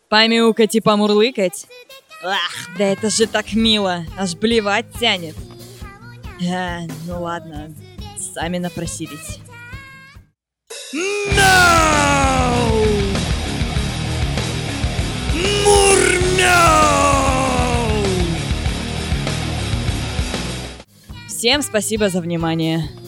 Помяукать и помурлыкать? Ах, да это же так мило, аж блевать тянет. Ну ладно, сами напросились. Всем спасибо за внимание.